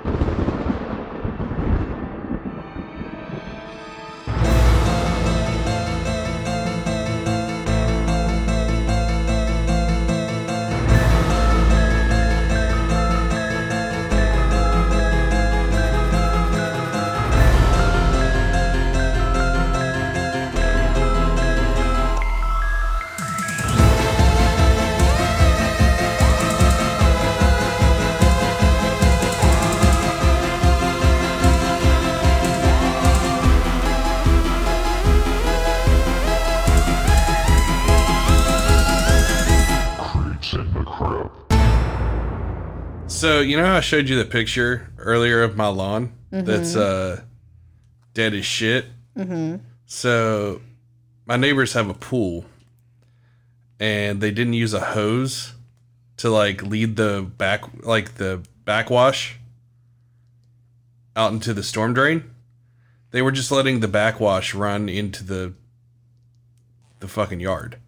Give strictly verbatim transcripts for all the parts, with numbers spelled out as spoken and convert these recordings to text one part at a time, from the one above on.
So, you know how I showed you the picture earlier of my lawn mm-hmm. that's uh, dead as shit? Mm-hmm. So, my neighbors have a pool, and they didn't use a hose to, like, lead the back, like, the backwash out into the storm drain. They were just letting the backwash run into the the fucking yard.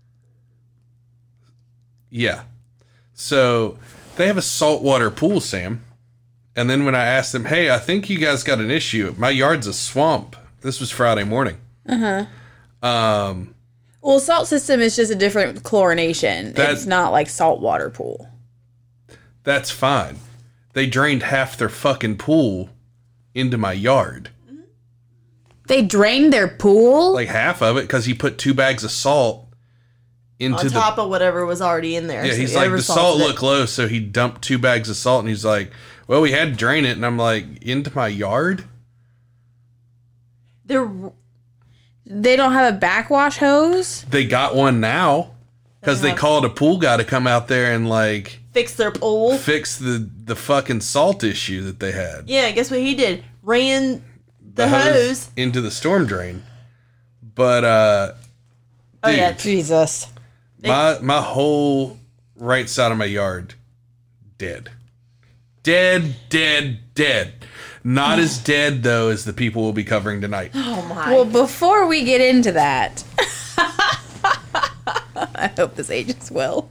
Yeah. So... they have a saltwater pool, Sam. And then when I asked them, hey, I think you guys got an issue. My yard's a swamp. This was Friday morning. Uh-huh. Um, well, salt system is just a different chlorination. That, it's not like saltwater pool. That's fine. They drained half their fucking pool into my yard. They drained their pool? Like half of it, because he put two bags of salt into on top the, of whatever was already in there. Yeah, so he's like, the salt looked low, so he dumped two bags of salt, and he's like, well, we had to drain it, and I'm like, into my yard? They're, they don't have a backwash hose? They got one now, because they, they called a pool guy to come out there and, like... fix their pool? Fix the, the fucking salt issue that they had. Yeah, guess what he did? Ran the, the hose, hose into the storm drain. But, uh... oh, dude, yeah. Jesus. My my whole right side of my yard, dead. Dead, dead, dead. Not as dead, though, as the people we'll be covering tonight. Oh, my. Well, before we get into that, I hope this ages well.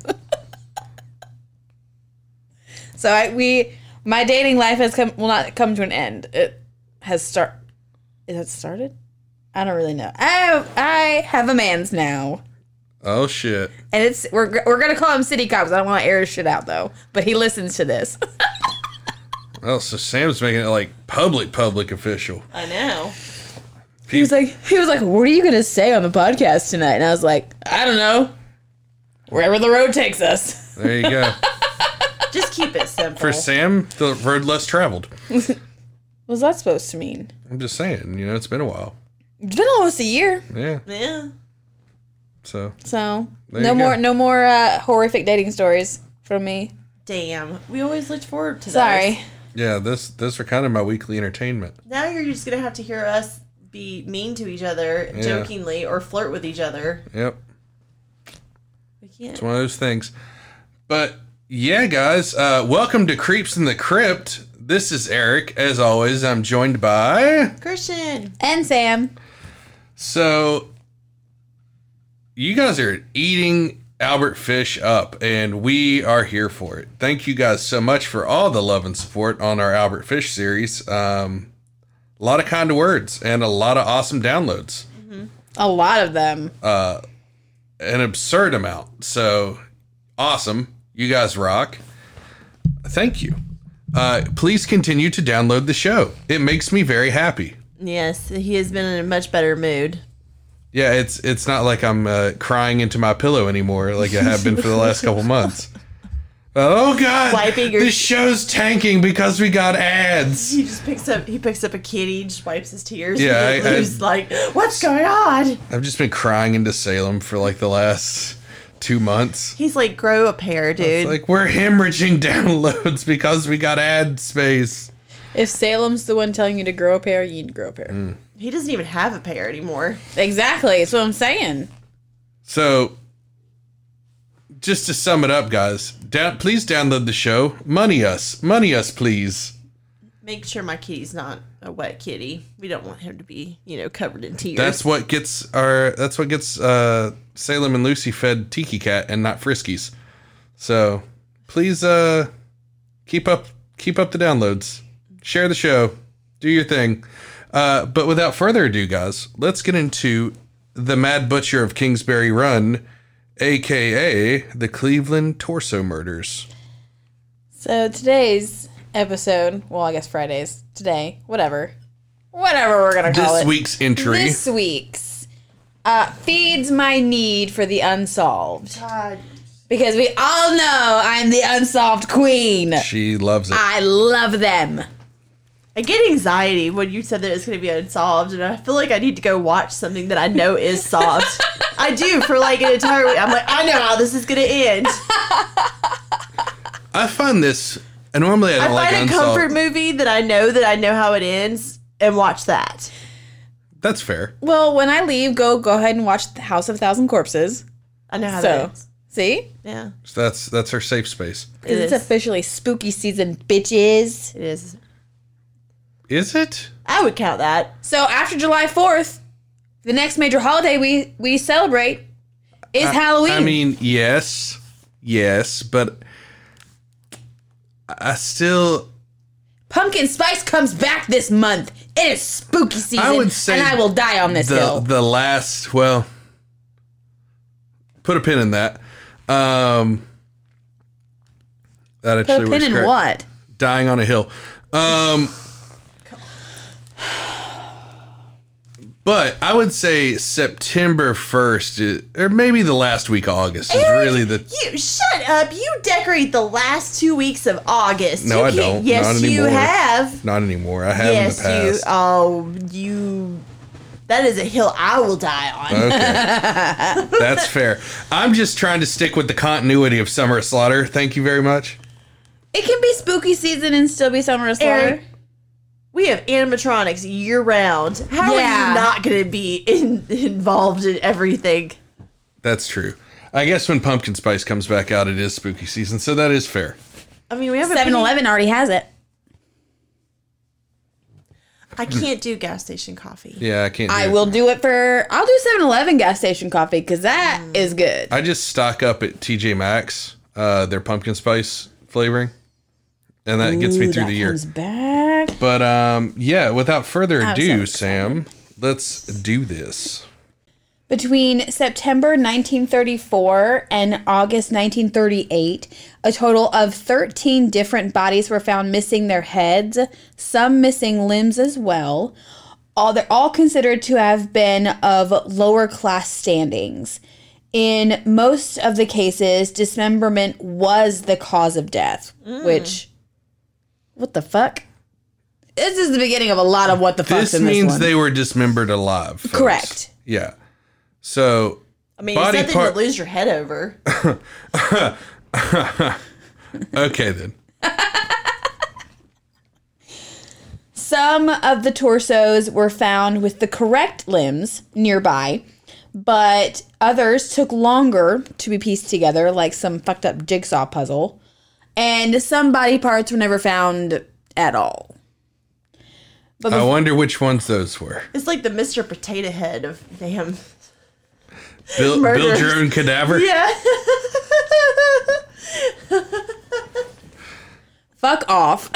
So I we my dating life has come will not come to an end. It has start. It has started. I don't really know. I I have a man's now. Oh shit! And it's we're we're gonna call him City Cops. I don't want to air his shit out though, but he listens to this. Well, so Sam's making it like public, public official. I know. He was like, he was like, what are you gonna say on the podcast tonight? And I was like, I don't know. Wherever the road takes us. There you go. Just keep it simple. For Sam, the road less traveled. What's that supposed to mean? I'm just saying. You know, it's been a while. It's been almost a year. Yeah. Yeah. So. So no more, no more uh, horrific dating stories from me. Damn, we always looked forward to that. Sorry. Those. Yeah, this those are kind of my weekly entertainment. Now you're just gonna have to hear us be mean to each other, yeah. jokingly, or flirt with each other. Yep. We can't. It's one of those things. But yeah, guys, uh, welcome to Creeps in the Crypt. This is Eric. As always, I'm joined by Christian and Sam. So. You guys are eating Albert Fish up, and we are here for it. Thank you guys so much for all the love and support on our Albert Fish series. Um, a lot of kind words and a lot of awesome downloads. Mm-hmm. A lot of them. Uh, an absurd amount. So awesome. You guys rock. Thank you. Uh, please continue to download the show. It makes me very happy. Yes, he has been in a much better mood. Yeah, it's it's not like I'm uh, crying into my pillow anymore like I have been for the last couple months. Oh God, Wiping your... this show's tanking because we got ads. He just picks up he picks up a kitty, just wipes his tears. Yeah, and I, he's like, "What's going on?" I've just been crying into Salem for like the last two months. He's like, "Grow a pair, dude." It's like we're hemorrhaging downloads because we got ad space. If Salem's the one telling you to grow a pair, you need to grow a pair. Mm. He doesn't even have a pair anymore. Exactly. That's what I'm saying. So, just to sum it up, guys, down, please download the show. Money us. Money us, please. Make sure my kitty's not a wet kitty. We don't want him to be, you know, covered in tears. That's what gets our. That's what gets uh, Salem and Lucy fed Tiki Cat and not Friskies. So, please uh, keep up keep up the downloads. share the show, do your thing. Uh, but without further ado, guys, let's get into the Mad Butcher of Kingsbury Run, a k a the Cleveland Torso Murders. So today's episode, well, I guess Friday's, today, whatever. Whatever we're going to call This it. week's entry. This week's uh, feeds my need for the unsolved. God. Because we all know I'm the unsolved queen. She loves it. I love them. I get anxiety when you said that it's going to be unsolved, and I feel like I need to go watch something that I know is solved. I do for like an entire week. I'm like, I know how this is going to end. I find this, and normally I don't I like find a unsolved. comfort movie that I know that I know how it ends, and watch that. That's fair. Well, when I leave, go go ahead and watch The House of a Thousand Corpses. I know how So, that ends. see? Yeah, So that's that's her safe space. Because It it's is. officially spooky season, bitches. it is. Is it? I would count that. So after July fourth, the next major holiday we, we celebrate is Halloween. I mean, yes, yes, but I still. Pumpkin spice comes back this month. It is spooky season. I would say and I will die on this the hill. the last. Well, put a pin in that. Um, that Put a actually pin works in correct. what? Dying on a hill. Um, but I would say September first, or maybe the last week of August, is Eric, really the. You shut up. You decorate the last two weeks of August. No, You I can't- don't. Yes, Not you anymore. have. Not anymore. I have Yes, in the you. past. Oh, you. That is a hill I will die on. Okay. That's fair. I'm just trying to stick with the continuity of Summer of Slaughter. Thank you very much. It can be spooky season and still be summer of slaughter. Eric, we have animatronics year round. How Yeah. are you not going to be in, involved in everything? That's true. I guess when pumpkin spice comes back out, it is spooky season, so that is fair. I mean, we have a seven eleven already has it. I can't do gas station coffee. Yeah, I can't. Do I it. will do it for, I'll do seven eleven gas station coffee because that Mm. is good. I just stock up at T J Maxx, uh, their pumpkin spice flavoring, and that gets me Ooh, through that the year. comes back. But um, yeah, without further I'm ado, so Sam, let's do this. Between September nineteen thirty-four and August nineteen thirty-eight, a total of thirteen different bodies were found missing their heads, some missing limbs as well. All they're all considered to have been of lower class standings. In most of the cases, dismemberment was the cause of death, which what the fuck? This is the beginning of a lot of what the fucks This in this means one. they were dismembered alive. folks. Correct. Yeah. So I mean, Body it's nothing part- to lose your head over. okay then. Some of the torsos were found with the correct limbs nearby, but others took longer to be pieced together, like some fucked up jigsaw puzzle. And some body parts were never found at all. But I bef- wonder which ones those were. It's like the Mister Potato Head of damn. Build, build Murders. your own cadaver. Yeah. fuck off.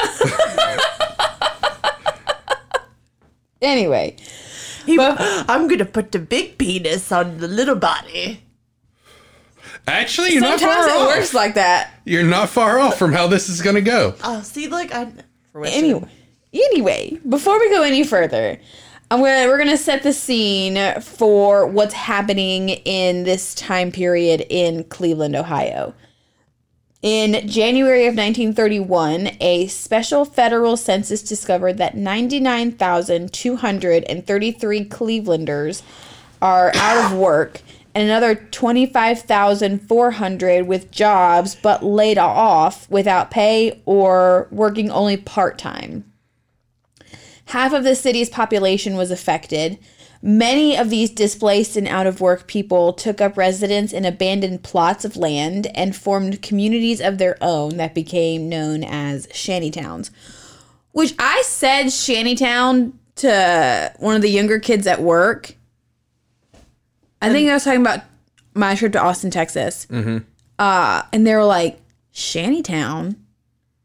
Anyway, He- I'm gonna put the big penis on the little body. Actually, you're not sometimes far it off. works like that. You're not far off from how this is going to go. Oh, see, look, I. fruition. Anyway, anyway, before we go any further, I'm gonna we're gonna set the scene for what's happening in this time period in Cleveland, Ohio. In January of nineteen thirty-one, a special federal census discovered that ninety-nine thousand two hundred thirty-three Clevelanders are out of work, and another twenty-five thousand four hundred with jobs but laid off without pay or working only part-time. Half of the city's population was affected. Many of these displaced and out-of-work people took up residence in abandoned plots of land and formed communities of their own that became known as shantytowns. Which I said shantytown to one of the younger kids at work. I think I was talking about my trip to Austin, Texas. Mm-hmm. Uh, and they were like, shantytown?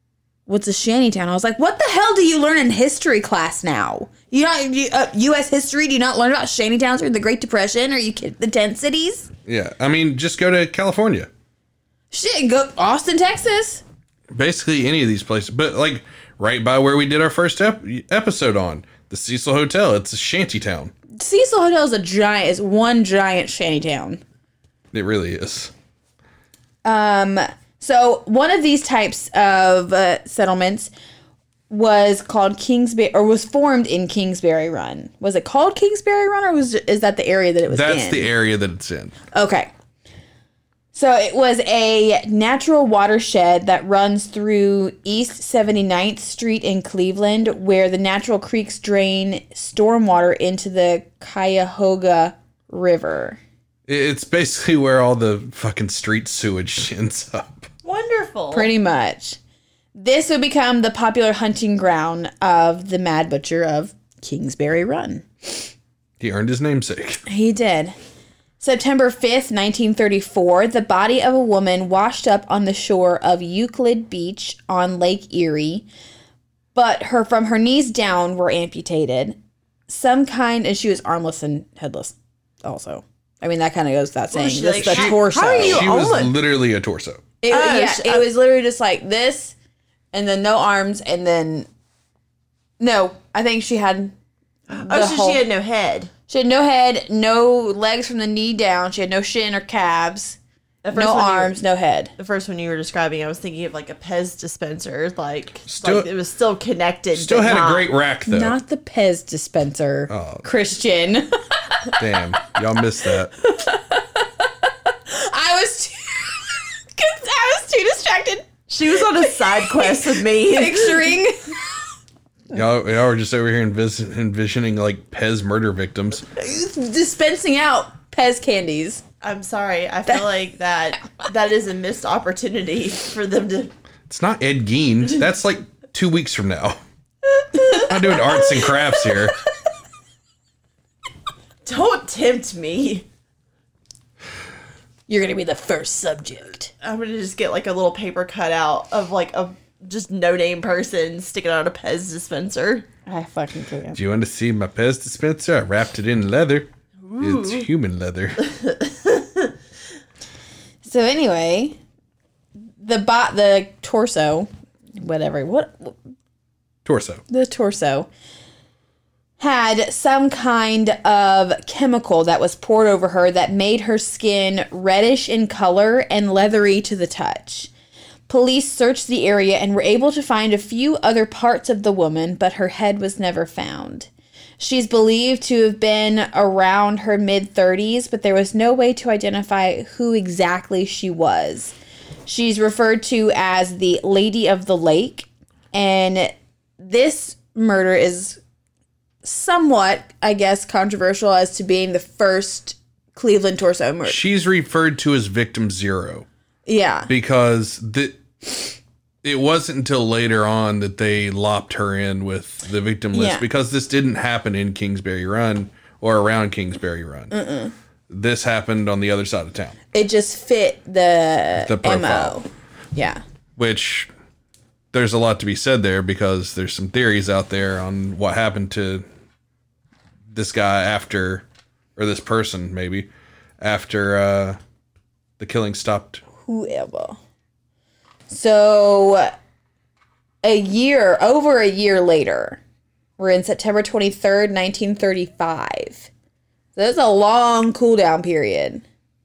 what's a shantytown? I was like, what the hell do you learn in history class now? You not you, uh, U S history? Do you not learn about shantytowns during the Great Depression? Or you kid the tent cities? Yeah, I mean, just go to California. Shit, go Austin, Texas. Basically, any of these places, but like right by where we did our first ep- episode on the Cecil Hotel. It's a shanty town. Cecil Hotel is a giant, is one giant shantytown. It really is. Um. So one of these types of uh, settlements was called Kingsbury, or was formed in Kingsbury Run. Was it called Kingsbury Run, or was is that the area that it was That's in? the area that it's in. Okay. So it was a natural watershed that runs through East seventy-ninth Street in Cleveland, where the natural creeks drain stormwater into the Cuyahoga River. It's basically where all the fucking street sewage ends up. Wonderful. Pretty much. This would become the popular hunting ground of the Mad Butcher of Kingsbury Run. He earned his namesake. He did. September fifth, nineteen thirty-four, the body of a woman washed up on the shore of Euclid Beach on Lake Erie, but her from her knees down were amputated. Some kind, and she was armless and headless also. I mean, that kind of goes without saying. she That's like- the how- torso. how are you- She was almost- literally a torso. It, Oh, yeah, sh- it was literally just like this, and then no arms, and then... No, I think she had... Oh, the so whole- she had no head. She had no head, no legs from the knee down. She had no shin or calves. The first No one you were- arms, no head. The first one you were describing, I was thinking of like a Pez dispenser, like, Still- like it was still connected. Still but had not. a great rack, though. Not the Pez dispenser, Oh. Christian. Damn. Y'all missed that. I was too, cause I was too distracted She was on a side quest with me. picturing. Y'all, y'all were just over here envis- envisioning, like, Pez murder victims. dispensing out Pez candies. I'm sorry. I feel like that that is a missed opportunity for them to. It's not Ed Gein. That's, like, two weeks from now. I'm doing arts and crafts here. Don't tempt me. You're gonna be the first subject. I'm gonna just get like a little paper cutout of like a just no name person sticking out a Pez dispenser. I fucking can't. Do you want to see my Pez dispenser? I wrapped it in leather. It's human leather. So anyway, the bot, the torso, whatever, what Torso. the torso had some kind of chemical that was poured over her that made her skin reddish in color and leathery to the touch. Police searched the area and were able to find a few other parts of the woman, but her head was never found. She's believed to have been around her mid-thirties, but there was no way to identify who exactly she was. She's referred to as the Lady of the Lake, and this murder is somewhat, I guess, controversial as to being the first Cleveland torso murder. She's referred to as Victim Zero Yeah. because the, it wasn't until later on that they lopped her in with the victim list Yeah. because this didn't happen in Kingsbury Run or around Kingsbury Run. Mm-mm. This happened on the other side of town, It just fit the, the M profile, O. Yeah. which there's a lot to be said there because there's some theories out there on what happened to this guy after, or this person maybe, after uh, the killing stopped. Whoever. So, a year, over a year later, we're in September twenty-third, nineteen thirty-five. So that's a long cool down period.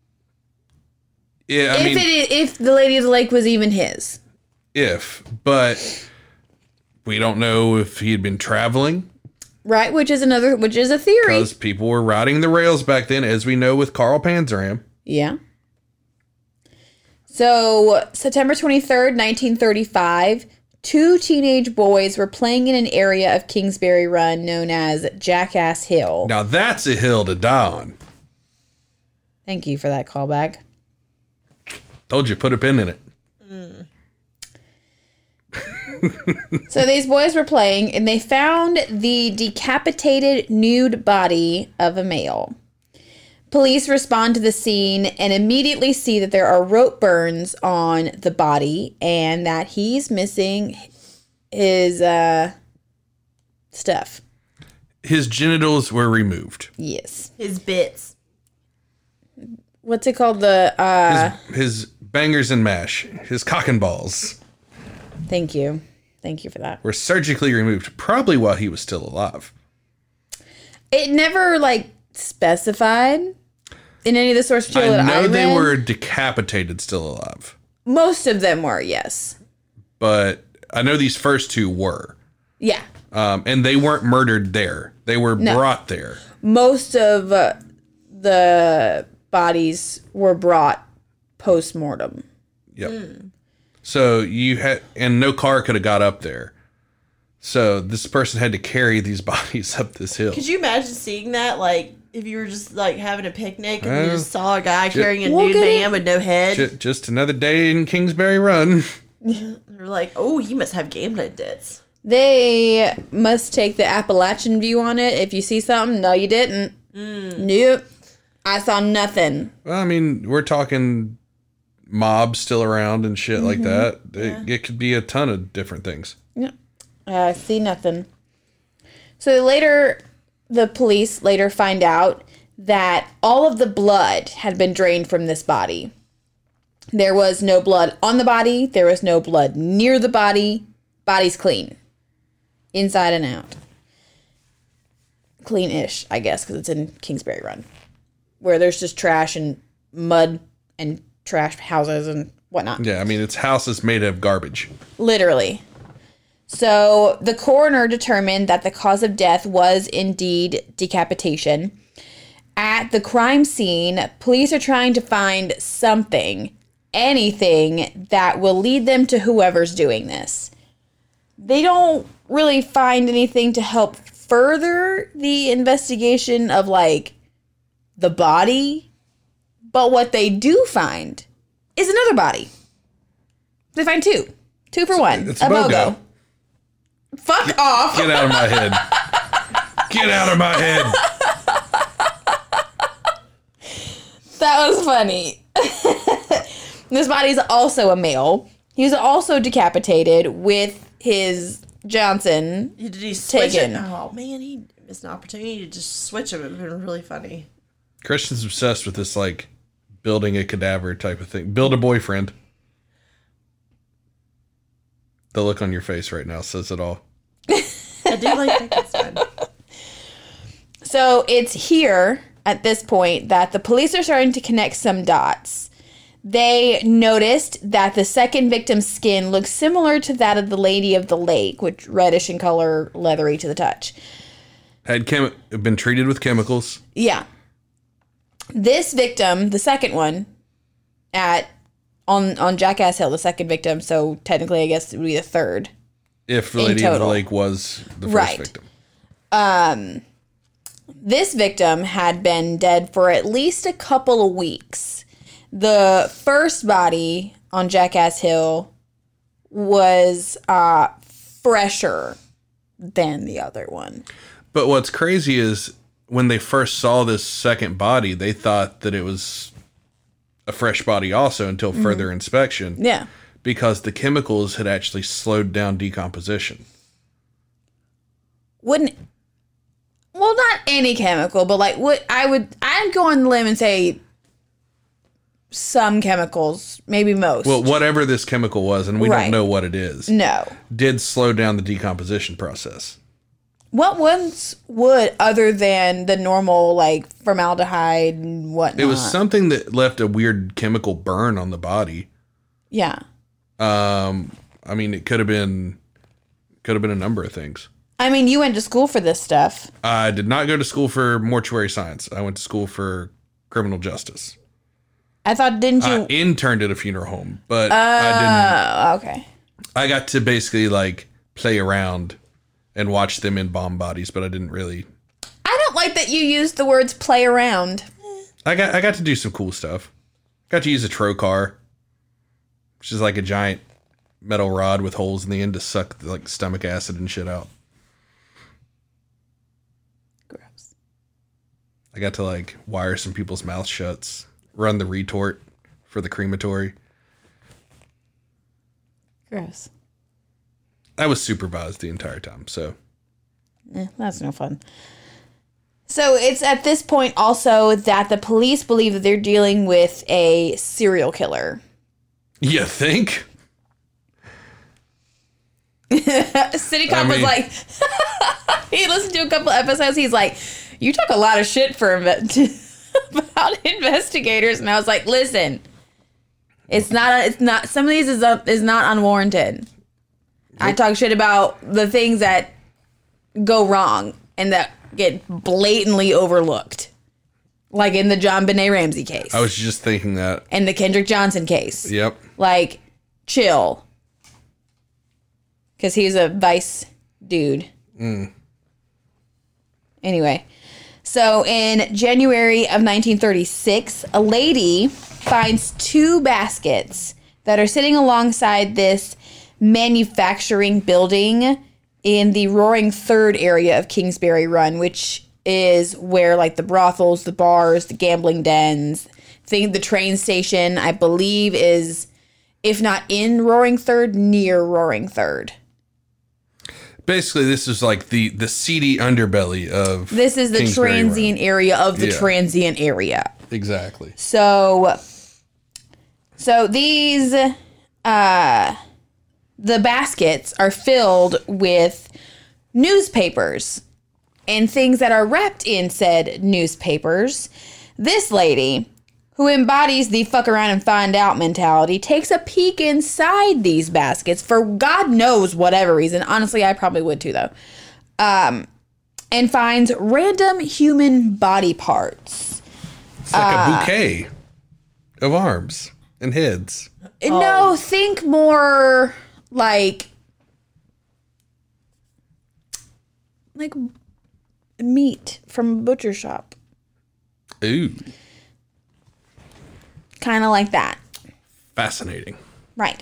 Yeah, I if mean, it, if the Lady of the Lake was even his. if, but we don't know if he had been traveling Right, which is another, which is a theory. because people were riding the rails back then, as we know with Carl Panzeram. Yeah. So, September twenty-third, nineteen thirty-five, two teenage boys were playing in an area of Kingsbury Run known as Jackass Hill. Now that's a hill to die on. Thank you for that callback. Told you, put a pin in it. So these boys were playing and they found the decapitated nude body of a male. Police respond to the scene and immediately see that there are rope burns on the body and that he's missing his uh, stuff. His genitals were removed. Yes. His bits. What's it called? The uh, His, his bangers and mash, his cock and balls, thank you, thank you for that. were surgically removed, probably while he was still alive. It never like specified in any of the source material I that I know they read. were decapitated still alive, Most of them were, yes. but I know these first two were. Yeah. Um, and they weren't murdered there. They were No. brought there. Most of uh, the bodies were brought post-mortem. Yep. So you had, and no car could have got up there. So this person had to carry these bodies up this hill. Could you imagine seeing that? Like, if you were just like having a picnic and you Uh, just saw a guy carrying a We'll nude get man it. with no head, Ju- Just another day in Kingsbury Run. they're like, "Oh, you must have gambling debts." They must take the Appalachian view on it. If you see something, no, you didn't. Nope. I saw nothing. Well, I mean, we're talking mobs still around and shit like that. It, it could be a ton of different things. Yep. I see nothing. So later, the police later find out that all of the blood had been drained from this body. There was no blood on the body. There was no blood near the body. Body's clean. Inside and out. Clean-ish, I guess, because it's in Kingsbury Run. Where there's just trash and mud and trash houses and whatnot. Yeah, I mean, it's houses made of garbage. Literally. So the coroner determined that the cause of death was indeed decapitation. At the crime scene, police are trying to find something, anything that will lead them to whoever's doing this. They don't really find anything to help further the investigation of like the body, but what they do find is another body. They find two. Two for one. It's a a BOGO. BOGO. Fuck off. Get out of my head. Get out of my head. That was funny. This body is also a male. He was also decapitated with his Johnson. Did he switch Taken. it? Oh man, he missed an opportunity to just switch him. It would have been really funny. Christian's obsessed with this, like, building a cadaver type of thing. Build a boyfriend. The look on your face right now says it all. I do like Frankenstein. So it's here at this point that the police are starting to connect some dots. They noticed that the second victim's skin looks similar to that of the Lady of the Lake, which reddish in color, leathery to the touch. Had chem- been treated with chemicals. Yeah. This victim, the second one, at on on Jackass Hill, the second victim, so technically I guess it would be the third. If the In Lady of the total. Lake was the first Right. victim. This victim had been dead for at least a couple of weeks. The first body on Jackass Hill was uh, fresher than the other one. But what's crazy is when they first saw this second body, they thought that it was a fresh body also until further inspection. Yeah. Because the chemicals had actually slowed down decomposition. Wouldn't, well, not any chemical, but like what I would, I'd go on the limb and say some chemicals, maybe most. Well, whatever this chemical was, and we Right. don't know what it is, No. did slow down the decomposition process. What ones would, other than the normal, like, formaldehyde and whatnot? It was something that left a weird chemical burn on the body. Yeah. Um, I mean, it could have been, could have been a number of things. I mean, you went to school for this stuff. I did not go to school for mortuary science. I went to school for criminal justice. I thought, didn't you? I interned at a funeral home, but I didn't. Oh, okay. I got to basically like play around and watch them embalm bodies, but I didn't really. I don't like that you used the words play around. I got I got to do some cool stuff. Got to use a trocar, which is like a giant metal rod with holes in the end to suck like stomach acid and shit out. Gross. I got to like wire some people's mouth shuts, run the retort for the crematory. Gross. I was supervised the entire time, so. Eh, that's no fun. So it's at this point also that the police believe that they're dealing with a serial killer. You think? City Cop I was mean- like, he listened to a couple episodes. He's like, you talk a lot of shit for inve- about investigators, and I was like, listen, it's not. It's not. Some of these is uh, is not unwarranted. I talk shit about the things that go wrong and that get blatantly overlooked, like in the John Benet Ramsey case I was just thinking that. and the Kendrick Johnson case. Yep. Like, chill. Because he's a vice dude. Mm. Anyway, so in January of nineteen thirty-six, a lady finds two baskets that are sitting alongside this manufacturing building in the Roaring Third area of Kingsbury Run, which is where like the brothels, the bars, the gambling dens, think the train station, I believe, is, if not in Roaring Third, near Roaring Third. Basically, this is like the, the seedy underbelly of This is the Kingsbury Run. transient area of the Yeah. transient area. Exactly. So, so these, uh, the baskets are filled with newspapers and things that are wrapped in said newspapers. This lady, who embodies the fuck around and find out mentality, takes a peek inside these baskets for God knows whatever reason. Honestly, I probably would too, though. Um, and finds random human body parts. It's like Uh, a bouquet of arms and heads. No, think more like like meat from a butcher shop. Ooh, Kind of like that. fascinating. Right.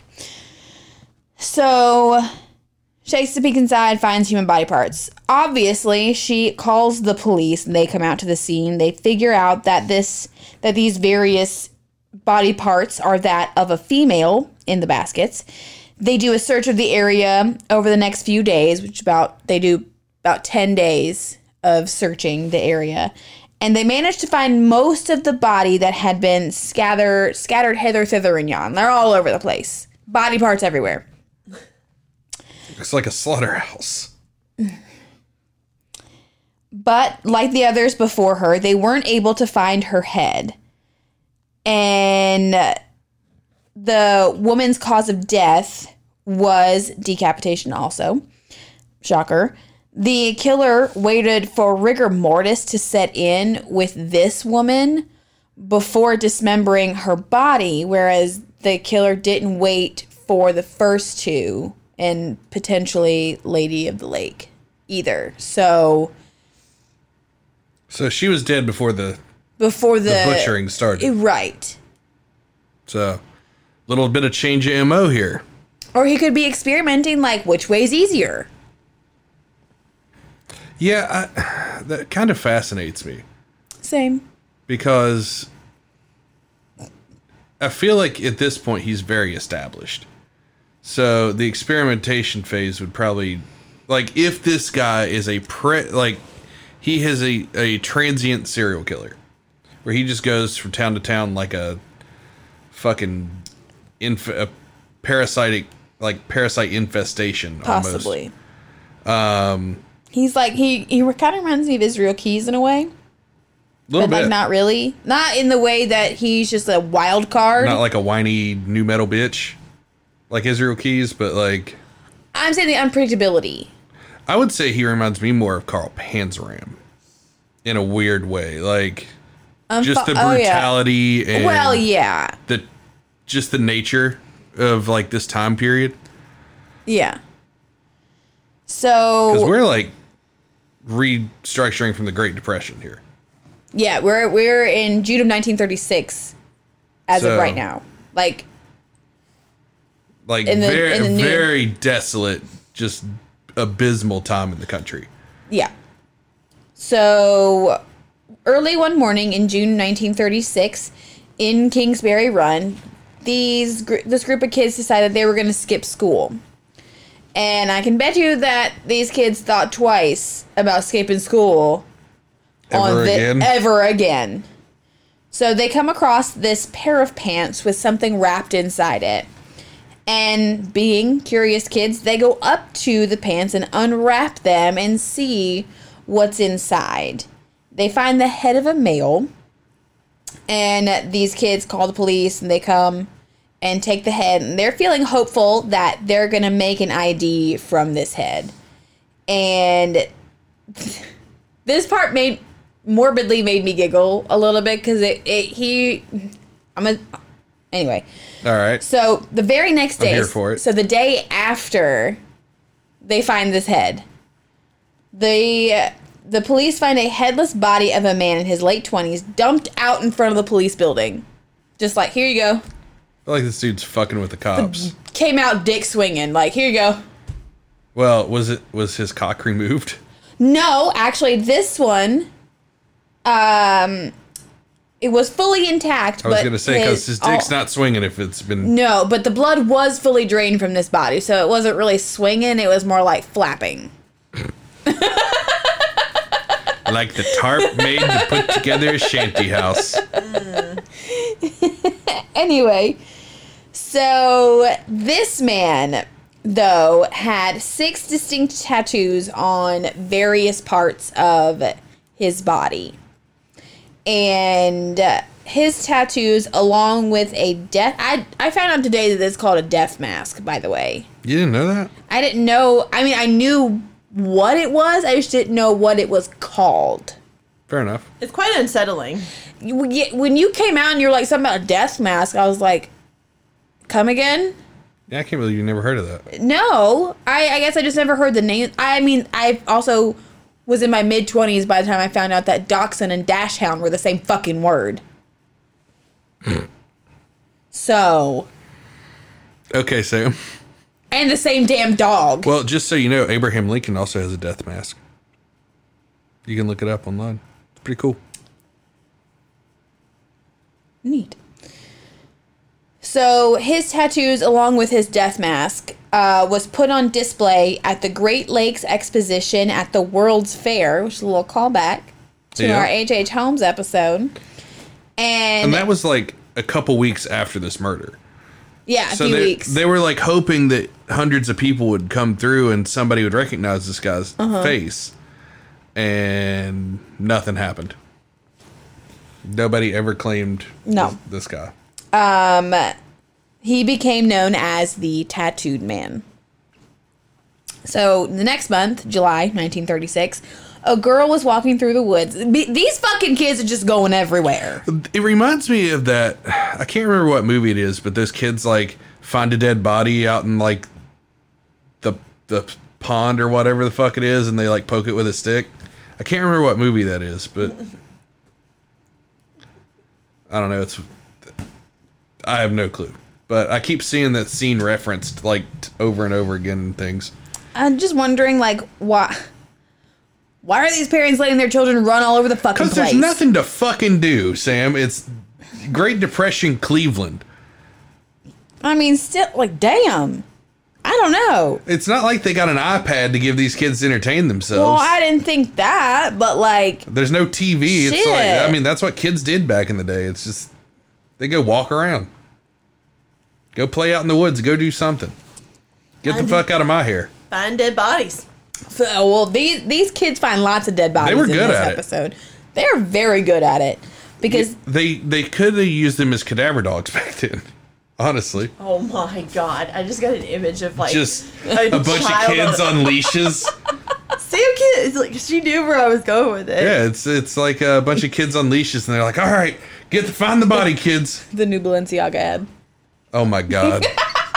So she takes a peek inside, finds human body parts. Obviously, she calls the police and they come out to the scene. They figure out that this that these various body parts are that of a female in the baskets. They do a search of the area over the next few days, which about they do about ten days of searching the area. And they managed to find most of the body that had been scattered scattered hither, thither, and yon. They're all over the place. Body parts everywhere. It's like a slaughterhouse. But like the others before her, they weren't able to find her head. And the woman's cause of death was decapitation also. Shocker. The killer waited for rigor mortis to set in with this woman before dismembering her body, whereas the killer didn't wait for the first two and potentially Lady of the Lake either. So So she was dead before the, before the, the butchering started. Right. So, a little bit of change of M O here. Or he could be experimenting, like, which way's easier? Yeah, I, that kind of fascinates me Same. because I feel like at this point he's very established. So the experimentation phase would probably, like, if this guy is a pre, like, he has a, a transient serial killer where he just goes from town to town like a fucking inf- a parasitic, like parasite infestation. Possibly. Um, He's like, he, he kind of reminds me of Israel Keys in a way. Little But, bit. like, not really. Not in the way that he's just a wild card. Not like a whiny new metal bitch like Israel Keys, but like I'm saying the unpredictability. I would say he reminds me more of Carl Panzeram in a weird way, like just the oh, yeah. brutality and Well, yeah. the just the nature of like this time period. Yeah. Because So, we're like restructuring from the Great Depression here. yeah, we're we're in June of nineteen thirty-six as So- of right now. Like, Like In the- very in the new- very desolate, just abysmal time in the country. yeah. So, early one morning in June nineteen thirty-six, in Kingsbury Run, these gr- this group of kids decided they were going to skip school. And I can bet you that these kids thought twice about skipping school Ever the, again? ever again. So they come across this pair of pants with something wrapped inside it. And being curious kids, they go up to the pants and unwrap them and see what's inside. They find the head of a male. And these kids call the police and they come and take the head. And they're feeling hopeful that they're going to make an I D from this head. And this part made morbidly made me giggle a little bit because it, it he I'm a anyway. All right. So the very next day, I'm here for it. so the day after they find this head, the the police find a headless body of a man in his late twenties dumped out in front of the police building. Just like, here you go. I feel like this dude's fucking with the cops. Came out dick swinging. Like, here you go. Well, was it was his cock removed? No, actually, this one, um, it was fully intact. I was but gonna say because his dick's all- not swinging if it's been. No, but the blood was fully drained from this body, so it wasn't really swinging. It was more like flapping. Like the tarp made to put together a shanty house. Anyway, so this man, though, had six distinct tattoos on various parts of his body. And uh, his tattoos, along with a death... I, I found out today that it's called a death mask, by the way. You didn't know that? I didn't know... I mean, I knew what it was. I just didn't know what it was called. Fair enough. It's quite unsettling. You- When you came out and you were like, something about a death mask, I was like, come again? Yeah, I can't believe you never heard of that. No, I, I guess I just never heard the name. I mean, I also was in my mid-twenties by the time I found out that dachshund and dachshund were the same fucking word. So, Okay, Sam. and the same damn dog. Well, just so you know, Abraham Lincoln also has a death mask. You can look it up online. It's pretty cool. Neat. So his tattoos, along with his death mask, uh, was put on display at the Great Lakes Exposition at the World's Fair, which is a little callback to Yeah. our H H. Holmes episode. And, And that was like a couple weeks after this murder. yeah, a So few they, weeks. they were like hoping that hundreds of people would come through and somebody would recognize this guy's Uh-huh. face. And nothing happened. Nobody ever claimed No. this, this guy. He became known as the Tattooed Man. So the next month, July nineteen thirty-six, a girl was walking through the woods. Be- These fucking kids are just going everywhere. It reminds me of that. I can't remember what movie it is, but those kids like find a dead body out in like the the pond or whatever the fuck it is, and they like poke it with a stick. I can't remember what movie that is, but I don't know. It's I have no clue, but I keep seeing that scene referenced like t- over and over again in things. I'm just wondering, like, why? Why are these parents letting their children run all over the fucking Because place? there's nothing to fucking do, Sam. It's Great Depression, Cleveland. I mean, still, like, damn. I don't know. It's not like they got an iPad to give these kids to entertain themselves. Well, I didn't think that, but like, There's no T V. It's Shit. like, I mean, that's what kids did back in the day. It's just, they go walk around. Go play out in the woods. Go do something. Get the I fuck out of my hair. Find dead bodies. so, well, these these kids find lots of dead bodies were in good this at it. episode. They're very good at it because They they could have used them as cadaver dogs back then. Honestly. Oh my god! I just got an image of like Just a bunch of child kids on leashes. Sam kid. It's like she knew where I was going with it. Yeah, it's it's like a bunch of kids on leashes, and they're like, all right, get the, find the body, kids. the new Balenciaga ad. Oh my God.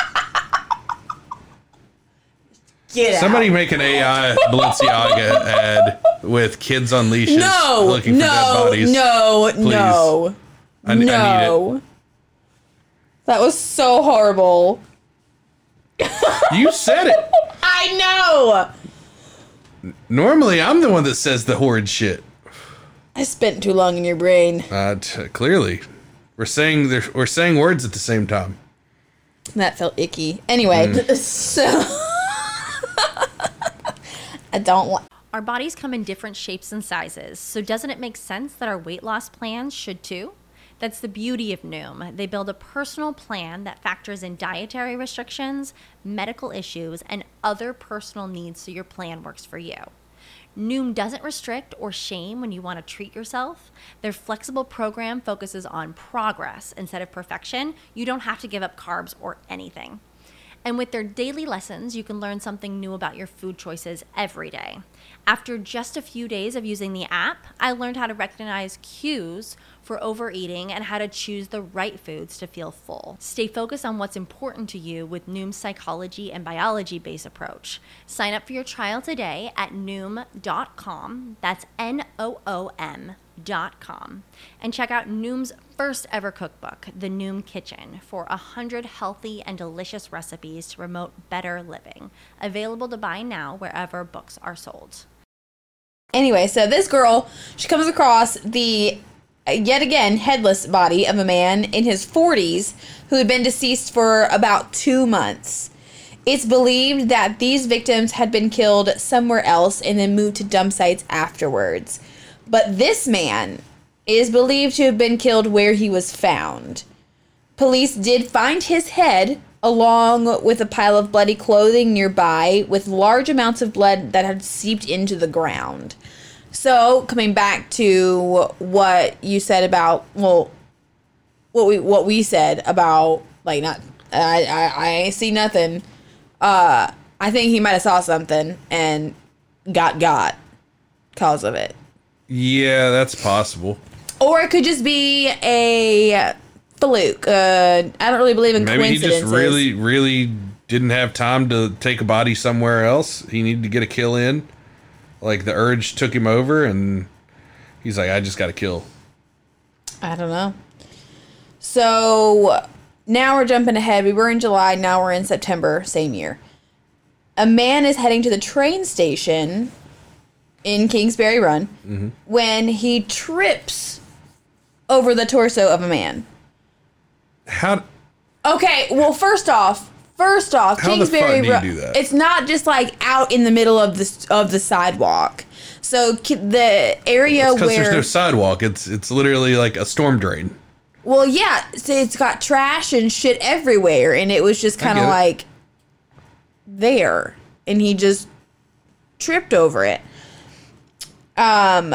Get out. Somebody make an A I Balenciaga ad with kids on leashes No, looking for dead no, bodies. no, no, I, I need it. no. That was so horrible. You said it. I know. Normally, I'm the one that says the horrid shit. I spent too long in your brain. Uh, t- clearly, we're saying there- we're saying words at the same time. That felt icky. Anyway, Mm. so I don't like. Our bodies come in different shapes and sizes, so doesn't it make sense that our weight loss plans should too? That's the beauty of Noom. They build a personal plan that factors in dietary restrictions, medical issues, and other personal needs so your plan works for you. Noom doesn't restrict or shame when you want to treat yourself. Their flexible program focuses on progress instead of perfection. You don't have to give up carbs or anything. And with their daily lessons, you can learn something new about your food choices every day. After just a few days of using the app, I learned how to recognize cues for overeating and how to choose the right foods to feel full. Stay focused on what's important to you with Noom's psychology and biology-based approach. Sign up for your trial today at noom dot com. That's N O O M dot com. And check out Noom's first ever cookbook, The Noom Kitchen, for one hundred healthy and delicious recipes to promote better living. Available to buy now wherever books are sold. Anyway, so this girl, she comes across the, yet again, headless body of a man in his forties who had been deceased for about two months. It's believed that these victims had been killed somewhere else and then moved to dump sites afterwards. But this man is believed to have been killed where he was found. Police did find his head along with a pile of bloody clothing nearby with large amounts of blood that had seeped into the ground. So, coming back to what you said about, well, what we what we said about, like, not, I, I, I ain't see nothing. Uh, I think he might have saw something and got got cause of it. Yeah, that's possible. Or it could just be a fluke. Uh, I don't really believe in Maybe he coincidences. just really, really didn't have time to take a body somewhere else. He needed to get a kill in. Like, the urge took him over, and he's like, I just got to kill. I don't know. So, now we're jumping ahead. We were in July, now we're in September, same year. A man is heading to the train station in Kingsbury Run mm-hmm. when he trips over the torso of a man. How? Okay, well, first off, first off, How Kingsbury the fuck do you Run. do that? It's not just like out in the middle of the of the sidewalk. So ki- the area Because where there's no sidewalk. It's it's literally like a storm drain. well, yeah, so it's got trash and shit everywhere, and it was just kind of get it. like there, and he just tripped over it. Um.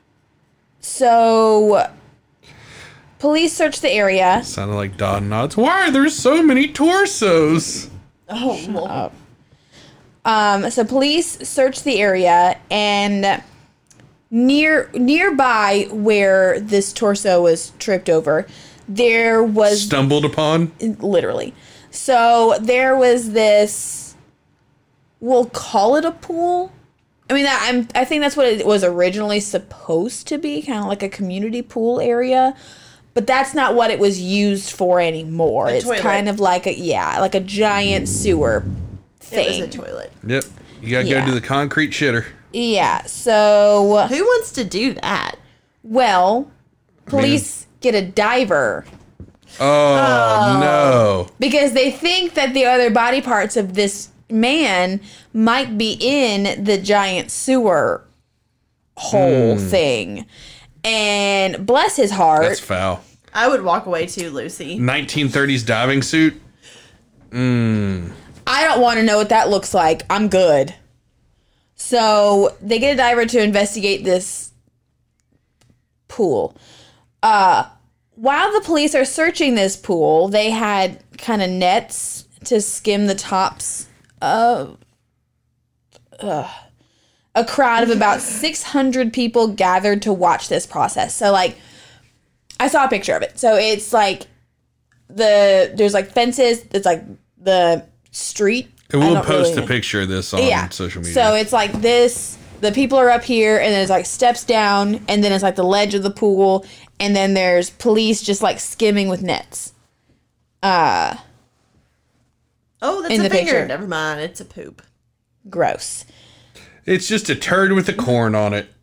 So. Police searched the area. Sounded like Don Knotts. Why are there so many torsos? Oh, well. Um, so police searched the area, and near nearby where this torso was tripped over, there was Stumbled upon? literally. So there was this. We'll call it a pool. I mean, I'm. I think that's what it was originally supposed to be, kind of like a community pool area. But that's not what it was used for anymore. A it's toilet. kind of like a yeah, like a giant sewer thing. It was a toilet. Yep. You gotta Yeah. go to the concrete shitter. Yeah. So, Who wants to do that? well, police get a diver Oh, no. because they think that the other body parts of this man might be in the giant sewer hole thing. And bless his heart. That's foul. I would walk away too, Lucy. nineteen thirties diving suit? I don't want to know what that looks like. I'm good. So they get a diver to investigate this pool. Uh, while the police are searching this pool, they had kind of nets to skim the tops of. Uh, a crowd of about six hundred people gathered to watch this process. So, like, I saw a picture of it. So it's like the there's like fences. It's like the street. And I we'll don't post really a picture of this on yeah. social media. So it's like this. The people are up here, and there's like steps down, and then it's like the ledge of the pool, and then there's police just like skimming with nets. Uh, Oh, that's In a the finger. picture. Never mind. It's a poop. gross. It's just a turd with a corn on it.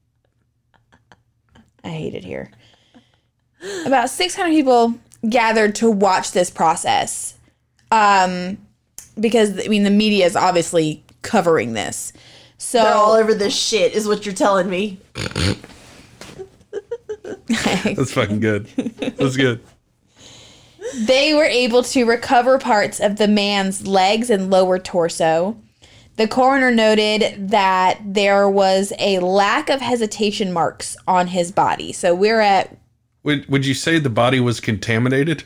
I hate it here. About six hundred people gathered to watch this process. Um, because, I mean, the media is obviously covering this. So They're all over this shit, is what you're telling me. That's fucking good. That's good. they were able to recover parts of the man's legs and lower torso. The coroner noted that there was a lack of hesitation marks on his body. So we're at... Would Would you say the body was contaminated?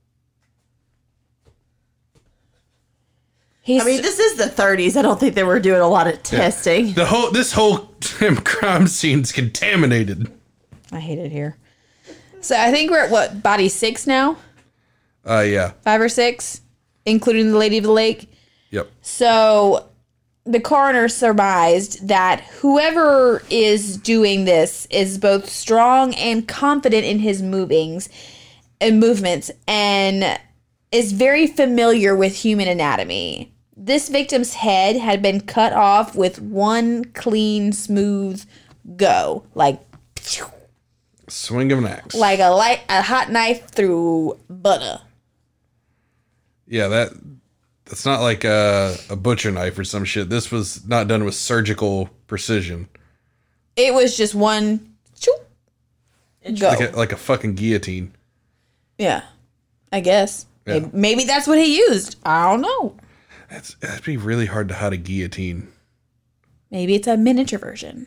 He's, I mean, this is the thirties. I don't think they were doing a lot of testing. The whole this whole crime scene's contaminated. I hate it here. So I think we're at what, body six now? Uh, yeah. Five or six, including the Lady of the Lake. Yep. So the coroner surmised that whoever is doing this is both strong and confident in his movings and movements and is very familiar with human anatomy. This victim's head had been cut off with one clean, smooth go, like Swing of an axe. like a light a hot knife through butter. Yeah, that that's not like a, a butcher knife or some shit. This was not done with surgical precision. It was just one choop, go. Like a, like a fucking guillotine. Yeah, I guess. Yeah. Maybe, maybe that's what he used. I don't know. That's, that'd be really hard to hide a guillotine. Maybe it's a miniature version.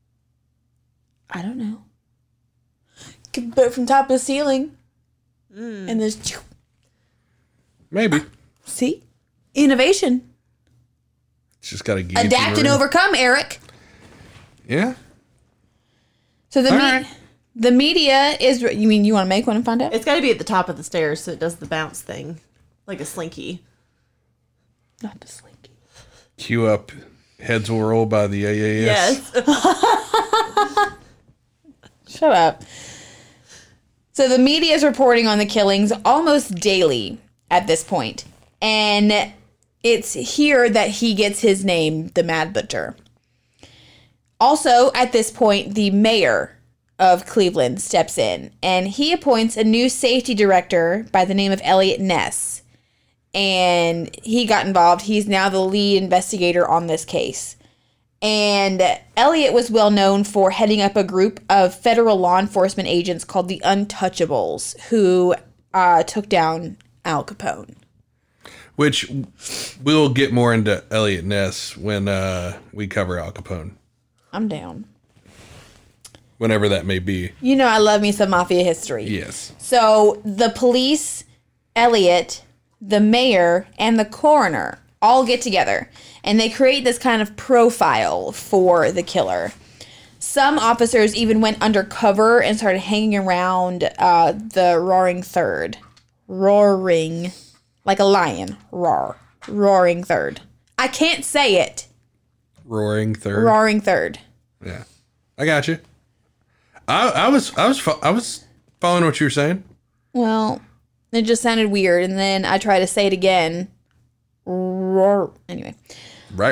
I don't know. Could put it from top of the ceiling. And there's... choop. Maybe. See? Innovation. It's just got a guillotine. Adapt and ring. overcome, Eric. Yeah. So the All me- right. the media is... You mean you want to make one and find out? It's got to be at the top of the stairs so it does the bounce thing. Like a slinky. Not the slinky. Cue up. Heads will roll by the A A S. Yes. Shut up. So the media is reporting on the killings almost daily at this point. And it's here that he gets his name, the Mad Butcher. Also, at this point, the mayor of Cleveland steps in. And he appoints a new safety director by the name of Elliot Ness. And he got involved. He's now the lead investigator on this case. And Elliot was well known for heading up a group of federal law enforcement agents called the Untouchables, who uh, took down Al Capone. Which we'll get more into Elliot Ness when uh, we cover Al Capone. I'm down. Whenever that may be. You know I love me some mafia history. Yes. So the police, Elliot, the mayor, and the coroner all get together. And they create this kind of profile for the killer. Some officers even went undercover and started hanging around uh, the Roaring Third. Roaring. Like a lion. Roar. Roaring Third. I can't say it. Roaring Third. Roaring Third. Yeah. I got you. I, I was I was fo- I was following what you were saying. Well, it just sounded weird. And then I tried to say it again. Roar. Anyway. Right.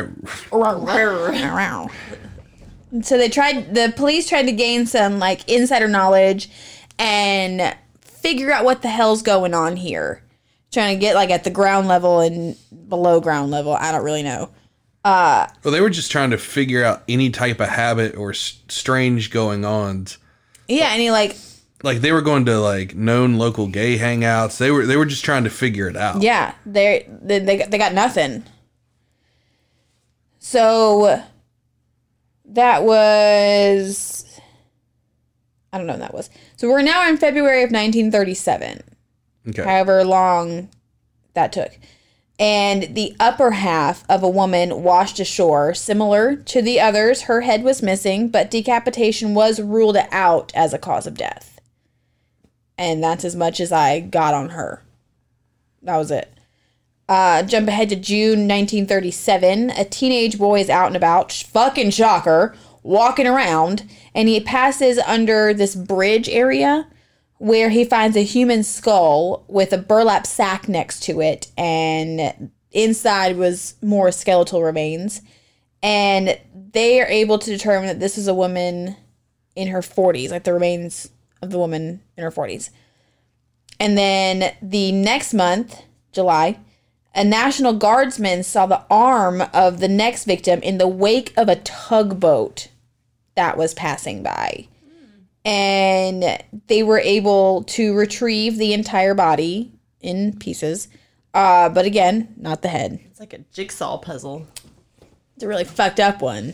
So they tried, the police tried to gain some like insider knowledge and figure out what the hell's going on here. Trying to get like at the ground level and below ground level. I don't really know. Well, they were just trying to figure out any type of habit or s- strange going ons. Yeah, and he like, Like they were going to like known local gay hangouts. They were they were just trying to figure it out. yeah, they they they got, they got nothing. So that was, I don't know when that was. So we're now in February of nineteen thirty-seven. Okay. However long that took. And the upper half of a woman washed ashore, similar to the others. Her head was missing, but decapitation was ruled out as a cause of death. And that's as much as I got on her. That was it. Uh, jump ahead to June nineteen thirty-seven. A teenage boy is out and about, fucking shocker, walking around, and he passes under this bridge area where he finds a human skull with a burlap sack next to it, and inside was more skeletal remains. And they are able to determine that this is a woman in her forties, like the remains of the woman in her forties. And then the next month, July, a National Guardsman saw the arm of the next victim in the wake of a tugboat that was passing by. And they were able to retrieve the entire body in pieces. Uh, but again, not the head. It's like a jigsaw puzzle. It's a really fucked up one.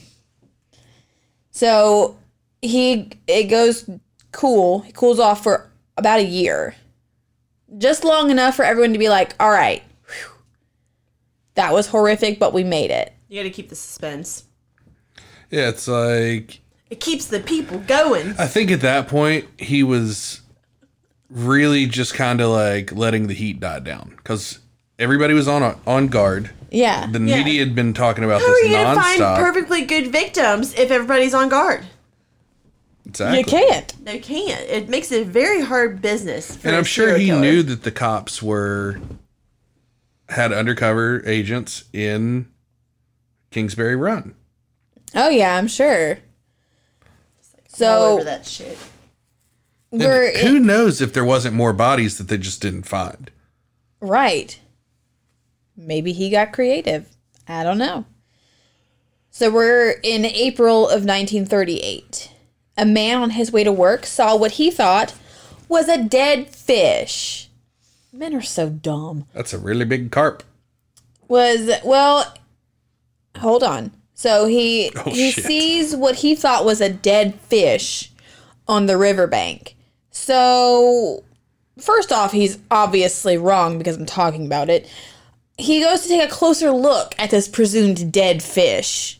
So he it goes cool. He cools off for about a year. Just long enough for everyone to be like, all right, whew, that was horrific, but we made it. You got to keep the suspense. Yeah, it's like... It keeps the people going. I think at that point, he was really just kind of like letting the heat die down. Because everybody was on on guard. Yeah. The Yeah. media had been talking about How are this you going to find nonstop. perfectly good victims if everybody's on guard? Exactly. You can't. They can't. It makes it a very hard business. For And a I'm sure serial he killer. knew that the cops were had undercover agents in Kingsbury Run. Oh, yeah, I'm sure. All So over that shit. And we're who knows if there wasn't more bodies that they just didn't find? right. Maybe he got creative. I don't know. So we're in April of nineteen thirty-eight. A man on his way to work saw what he thought was a dead fish. Men are so dumb. That's a really big carp. Was, well, hold on. So he Oh, he shit. sees what he thought was a dead fish on the riverbank. So first off, he's obviously wrong because I'm talking about it. He goes to take a closer look at this presumed dead fish.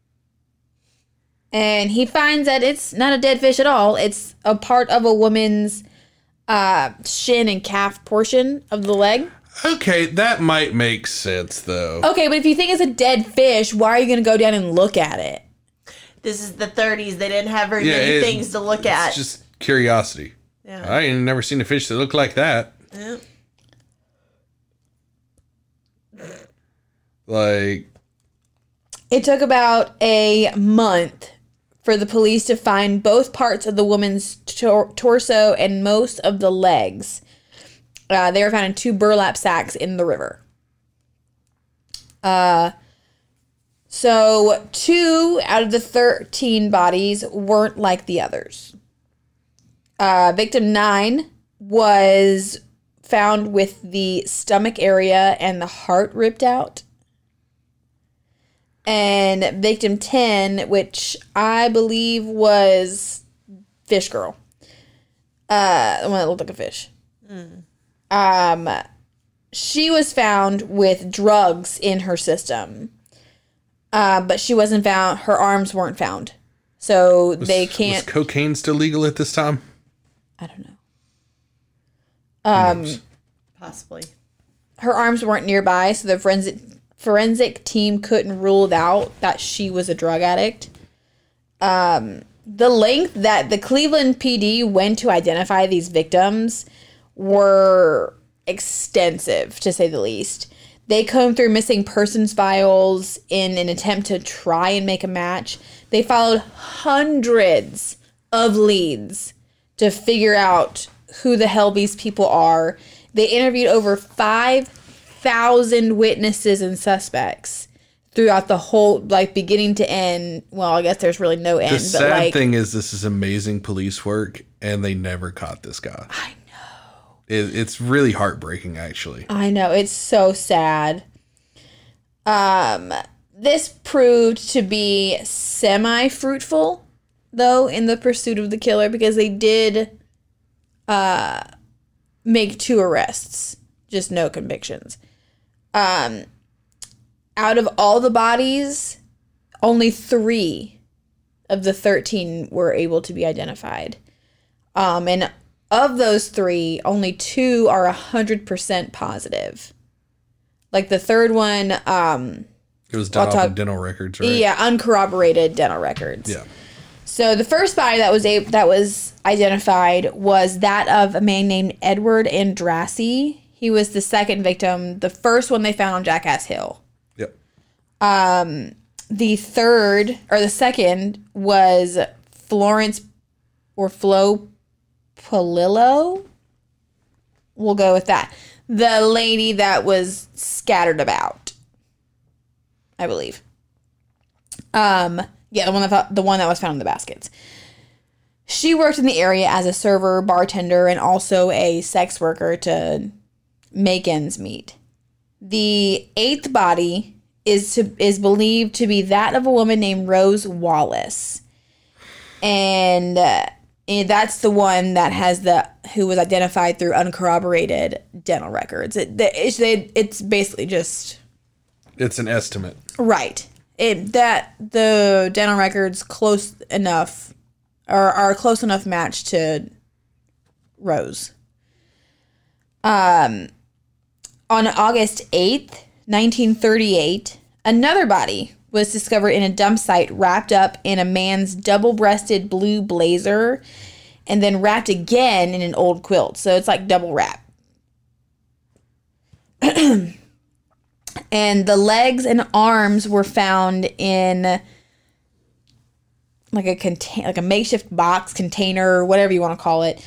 And he finds that it's not a dead fish at all. It's a part of a woman's uh, shin and calf portion of the leg. Okay, that might make sense though. Okay, but if you think it's a dead fish, why are you going to go down and look at it? This is the thirties. They didn't have very Yeah, many it- things to look at. It's just curiosity. Yeah. I ain't never seen a fish that looked like that. Yeah. Like, It took about a month for the police to find both parts of the woman's tor- torso and most of the legs. Uh, they were found in two burlap sacks in the river. Uh, so two out of the thirteen bodies weren't like the others. Uh, victim nine was found with the stomach area and the heart ripped out. And victim ten, which I believe was Fish Girl. Uh, the one that looked like a fish. Um, she was found with drugs in her system. Uh, but she wasn't found, her arms weren't found. So they can't, was cocaine still legal at this time? I don't know. Um, Possibly. her arms weren't nearby, so the forensic forensic team couldn't rule out that she was a drug addict. Um, the length that the Cleveland P D went to identify these victims were extensive, to say the least. They combed through missing persons files in an attempt to try and make a match. They followed hundreds of leads to figure out who the hell these people are. They interviewed over five thousand witnesses and suspects throughout the whole, like, beginning to end. Well, I guess there's really no end, The but sad like, thing is, this is amazing police work, and they never caught this guy. I know. It, it's really heartbreaking, actually. I know, it's so sad. Um, this proved to be semi-fruitful, though, in the pursuit of the killer, because they did uh, make two arrests, just no convictions. Um, out of all the bodies, only three of the thirteen were able to be identified. Um, and of those three, only two are one hundred percent positive. Like the third one, um, It was done I'll off talk- of dental records, right? yeah, uncorroborated dental records. Yeah. So the first body that was a- that was identified was that of a man named Edward Andrassy. He was the second victim, the first one they found on Jackass Hill. Yep. The third, or the second, was Florence or Flo Polillo. We'll go with that. the lady that was scattered about, I believe. Um, yeah, the one that the one that was found in the baskets. She worked in the area as a server, bartender, and also a sex worker to make ends meet. The eighth body is to is believed to be that of a woman named Rose Wallace, and, uh, and that's the one that has the who was identified through uncorroborated dental records. It, it's it's basically just It's an estimate. right. It that the dental records close enough or are a close enough match to Rose. Um, on August eighth, nineteen thirty-eight, another body was discovered in a dump site wrapped up in a man's double-breasted blue blazer and then wrapped again in an old quilt. So it's like double wrap. And the legs and arms were found in like a contain like a makeshift box container, whatever you want to call it.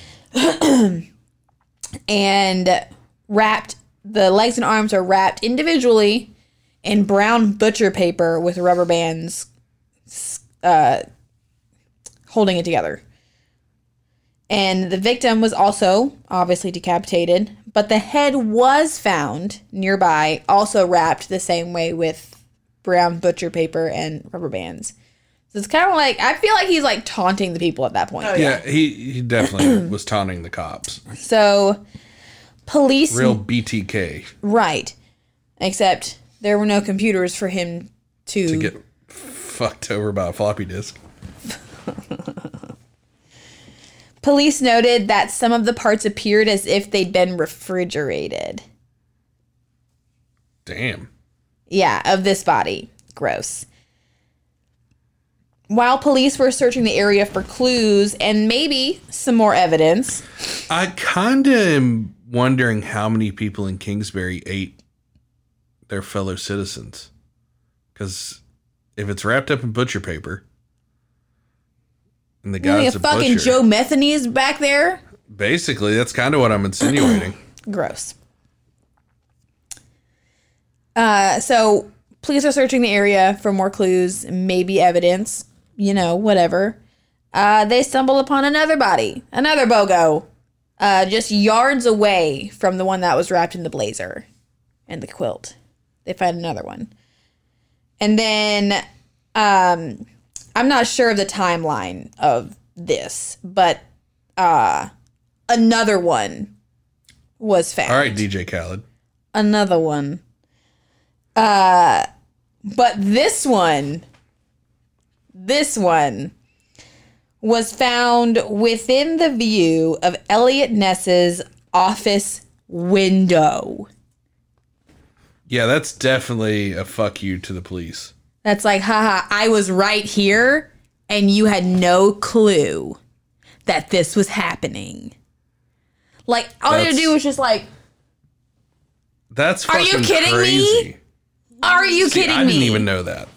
And wrapped, the legs and arms are wrapped individually in brown butcher paper with rubber bands uh, holding it together. And the victim was also obviously decapitated, but the head was found nearby, also wrapped the same way with brown butcher paper and rubber bands. So it's kind of like, I feel like he's like taunting the people at that point. Oh, Yeah, he, he definitely was taunting the cops. So police... Real B T K. Right. Except there were no computers for him to... To get fucked over by a floppy disk. Police noted that some of the parts appeared as if they'd been refrigerated. Damn. Yeah, of this body. Gross. While police were searching the area for clues and maybe some more evidence... I kind of am wondering how many people in Kingsbury ate their fellow citizens. Because if it's wrapped up in butcher paper, and the Really, guy's a a fucking butcher, Joe Metheny is back there? basically, that's kind of what I'm insinuating. Gross. Uh, so, police are searching the area for more clues, maybe evidence, you know, whatever. Uh, they stumble upon another body, another BOGO, uh, just yards away from the one that was wrapped in the blazer and the quilt. They find another one. And then, um, I'm not sure of the timeline of this, but uh, another one was found. All right, D J Khaled. Another one. Uh, but this one, this one was found within the view of Elliot Ness's office window. Yeah, that's definitely a fuck you to the police. That's like, haha, I was right here and you had no clue that this was happening. Like, all you had to That's- do was just like, That's Are fucking you kidding me? crazy. are you See, kidding I me? didn't even know that.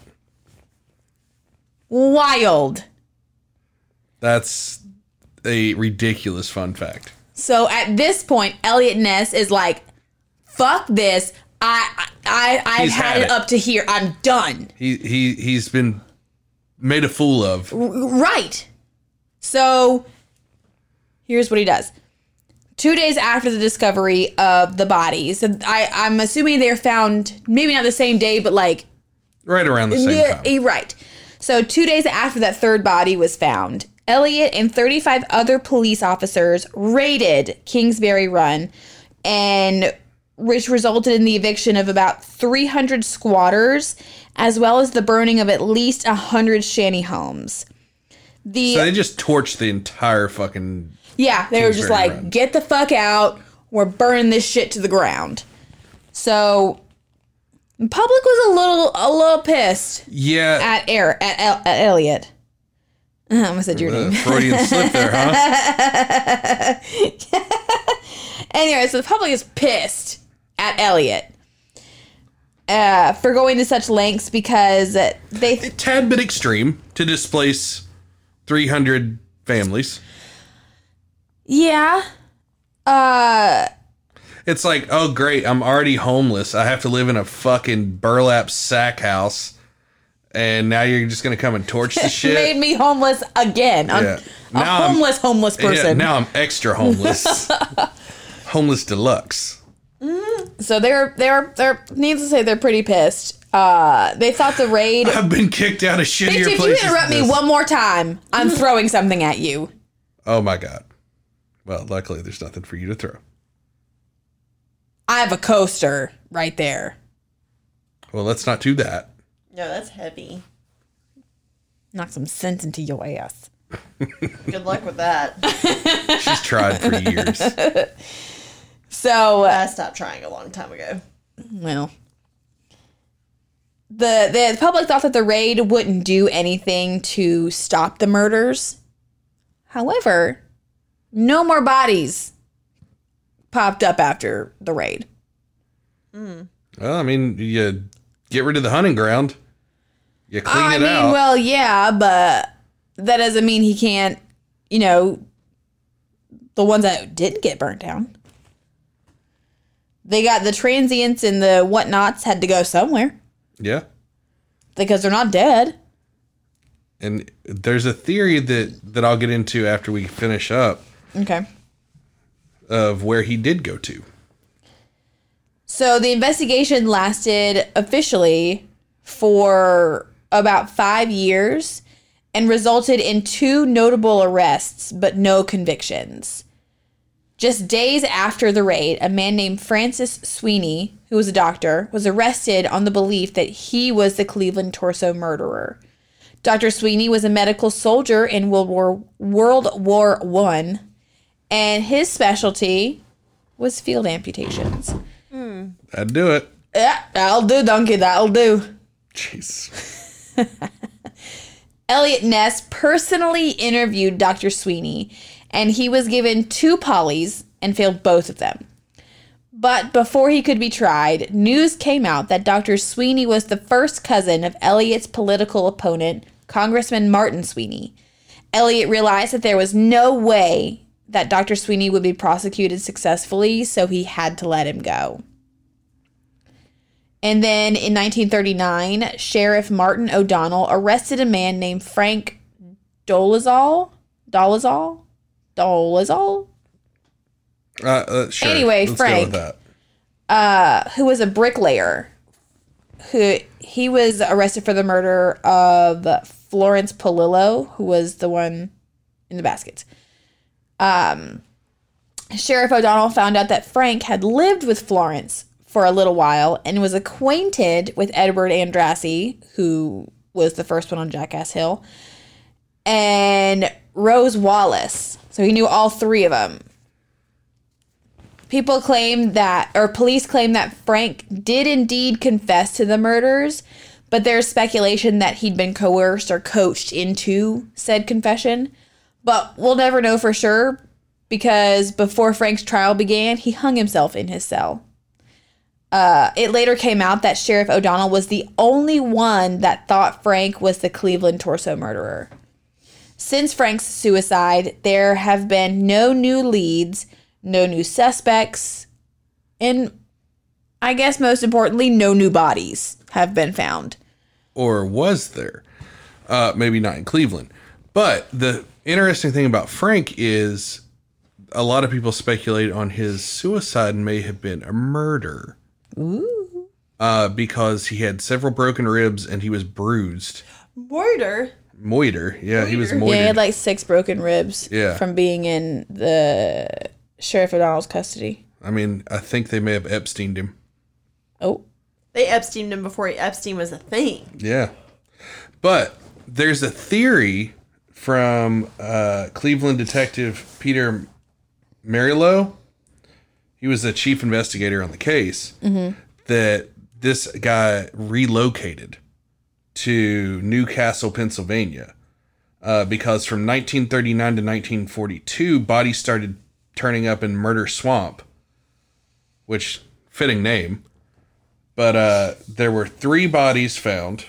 Wild. That's a ridiculous fun fact. So at this point, Elliot Ness is like, fuck this. I, I, I've He's had, had it it. up to here. I'm done. He he he's been made a fool of. Right. So here's what he does. Two days after the discovery of the bodies, I, I'm assuming they're found maybe not the same day, but like Right around the same yeah, time. eh, right. So two days after that third body was found, Elliot and thirty-five other police officers raided Kingsbury Run, and which resulted in the eviction of about three hundred squatters, as well as the burning of at least one hundred shanty homes. The So they just torched the entire fucking. Yeah, they were just Kingsbury like, Run. get the fuck out. We're burning this shit to the ground. So, the public was a little, a little pissed Yeah. at Air at, El, at Elliot. I almost said your uh, name. Freudian slip there, huh? Anyway, so the public is pissed at Elliot uh, for going to such lengths because they. A tad bit extreme to displace three hundred families. Yeah. Uh. It's like, oh, great, I'm already homeless. I have to live in a fucking burlap sack house. And now you're just going to come and torch the shit? Made me homeless again. I'm Yeah. a Now I'm- homeless, homeless Yeah, person. now I'm extra homeless. Homeless deluxe. So they're they're they're needless to say they're pretty pissed. Uh, they thought the raid. I've been kicked out of Bitch, shittier if you places. interrupt than me this. one more time, I'm throwing something at you. Oh my god. Well, luckily there's nothing for you to throw. I have a coaster right there. Well, let's not do that. No, that's heavy. Knock some sense into your ass. Good luck with that. She's tried for years. So, uh, I stopped trying a long time ago. well, the the public thought that the raid wouldn't do anything to stop the murders. However, no more bodies popped up after the raid. Well, I mean, you get rid of the hunting ground. You clean I it mean, out. well, yeah, but that doesn't mean he can't, you know, the ones that didn't get burnt down. They got the transients and the whatnots had to go somewhere Yeah. because they're not dead. And there's a theory that, that I'll get into after we finish up Okay. of where he did go to. So the investigation lasted officially for about five years and resulted in two notable arrests, but no convictions. Just days after the raid, a man named Francis Sweeney, who was a doctor, was arrested on the belief that he was the Cleveland torso murderer. Doctor Sweeney was a medical soldier in World War World War One, and his specialty was field amputations. I'd do it. Yeah, that'll do, donkey. That'll do. Jeez. Elliot Ness personally interviewed Doctor Sweeney, and he was given two polys and failed both of them. But before he could be tried, news came out that Doctor Sweeney was the first cousin of Elliot's political opponent, Congressman Martin Sweeney. Elliot realized that there was no way that Doctor Sweeney would be prosecuted successfully, so he had to let him go. And then in nineteen thirty-nine, Sheriff Martin O'Donnell arrested a man named Frank Dolezal. Dolezal? Dolezal? Uh, uh, sure. Anyway, Let's Frank. Go with that. Uh, who was a bricklayer. Who he was arrested for the murder of Florence Polillo, who was the one in the basket. Um, Sheriff O'Donnell found out that Frank had lived with Florence for a little while and was acquainted with Edward Andrassy, who was the first one on Jackass Hill, and Rose Wallace. So he knew all three of them. People claim that, or police claim that Frank did indeed confess to the murders, but there's speculation that he'd been coerced or coached into said confession. But we'll never know for sure because before Frank's trial began, he hung himself in his cell. Uh, it later came out that Sheriff O'Donnell was the only one that thought Frank was the Cleveland torso murderer. Since Frank's suicide, there have been no new leads, no new suspects, and I guess most importantly, no new bodies have been found. Or was there? Uh, maybe not in Cleveland. But the interesting thing about Frank is a lot of people speculate on his suicide may have been a murder. Ooh. Uh, because he had several broken ribs and he was bruised. Mortar. Moiter. Yeah, he was Moiter. moitered. Yeah, he had like six broken ribs Yeah. from being in the Sheriff O'Donnell's custody. I mean, I think they may have Epsteined him. Oh. They Epsteined him before Epstein was a thing. Yeah. But there's a theory from uh, Cleveland detective Peter Marilow. He was the chief investigator on the case. Mm-hmm. That this guy relocated to Newcastle, Pennsylvania. Uh, because from nineteen thirty-nine to nineteen forty-two, bodies started turning up in Murder Swamp. Which, fitting name. But uh, there were three bodies found.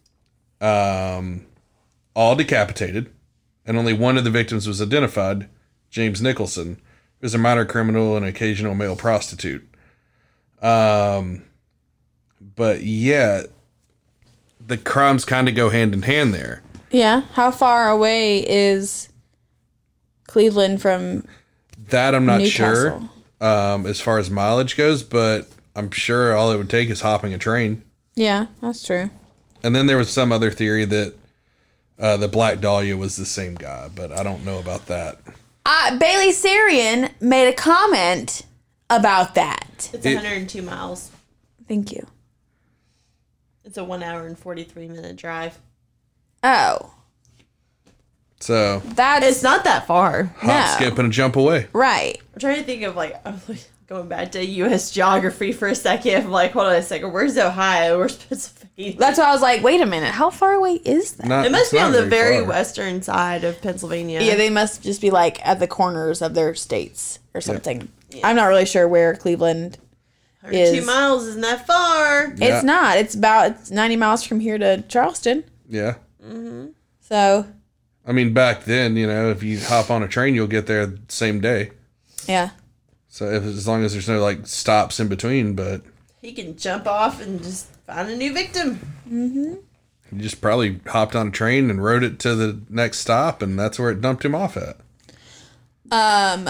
Um, all decapitated. And only one of the victims was identified, James Nicholson, is a minor criminal and occasional male prostitute. Um, but yeah, the crimes kind of go hand in hand there. Yeah. How far away is Cleveland from That I'm not Newcastle? sure um, as far as mileage goes, but I'm sure all it would take is hopping a train. Yeah, that's true. And then there was some other theory that uh, the Black Dahlia was the same guy, but I don't know about that. Uh, Bailey Sarian made a comment about that. It's It- one hundred two miles. Thank you. It's a one hour and forty-three minute drive. Oh, So, that's It's not that far. hop, no. skip, and a jump away. right. I'm trying to think of like, I'm like going back to U S geography for a second. I'm like, hold on a second. Where's Ohio? Where's Pennsylvania? That's why I was like, wait a minute. How far away is that? Not, It must it's be not on the very far. western side of Pennsylvania. Yeah, they must just be like at the corners of their states or something. I'm not really sure where Cleveland one hundred two is. miles isn't that far. Yeah. It's not. It's about it's ninety miles from here to Charleston. Yeah. So, I mean, back then, you know, if you hop on a train, you'll get there the same day. yeah. So if, as long as there's no like stops in between, but He can jump off and just find a new victim. you just probably hopped on a train and rode it to the next stop, and that's where it dumped him off at. Um,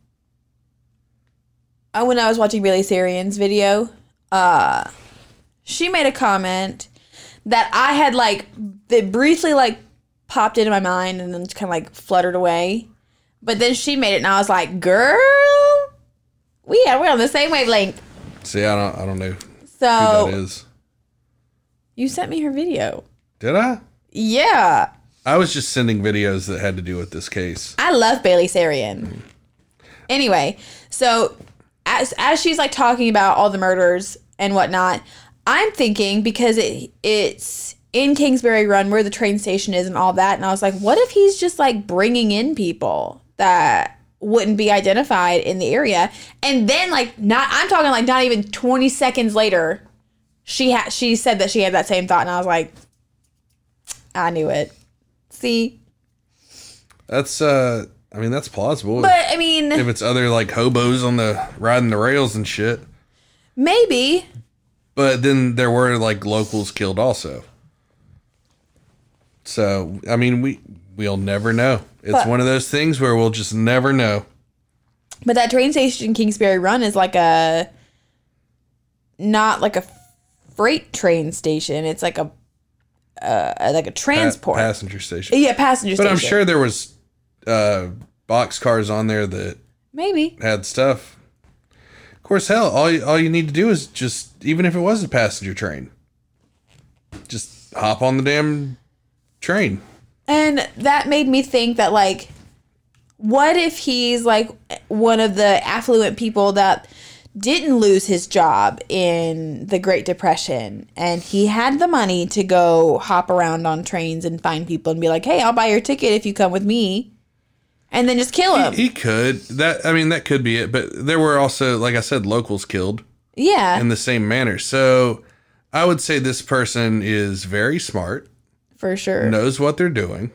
uh, when I was watching Bailey Sarian's video, uh, she made a comment that I had like that briefly like popped into my mind and then kind of like fluttered away. But then she made it, and I was like, "Girl, we yeah, we're on the same wavelength." See, I don't, I don't know who So that is. you sent me her video. Did I? Yeah, I was just sending videos that had to do with this case. I love Bailey Sarian. Anyway, so as as she's like talking about all the murders and whatnot, I'm thinking because it it's in Kingsbury Run where the train station is and all that, and I was like, what if he's just like bringing in people that wouldn't be identified in the area, and then like not I'm talking like not even twenty seconds later, she had she said that she had that same thought, and I was like, I knew it. See, That's, uh, I mean, that's plausible. but I mean, if it's other like hobos on the riding the rails and shit. maybe. But then there were like locals killed also. So I mean, we we'll never know. It's But- one of those things where we'll just never know. But that train station in Kingsbury Run is like a not like a freight train station. It's like a uh, like a Pa- transport. passenger station. Yeah, passenger But station. I'm sure there was uh, box cars on there that Maybe. had stuff. Of course, hell, all you, all you need to do is just, even if it was a passenger train, just hop on the damn train. And that made me think that, like, what if he's like one of the affluent people that didn't lose his job in the Great Depression and he had the money to go hop around on trains and find people and be like, hey, I'll buy your ticket if you come with me, and then just kill him? He could. That I mean, that could be it. But there were also, like I said, locals killed Yeah, in the same manner. So I would say this person is very smart, for sure. knows what they're doing,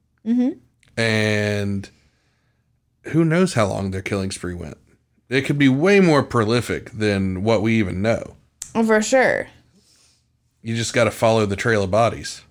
and who knows how long their killing spree went. It could be way more prolific than what we even know. For sure. You just got to follow the trail of bodies.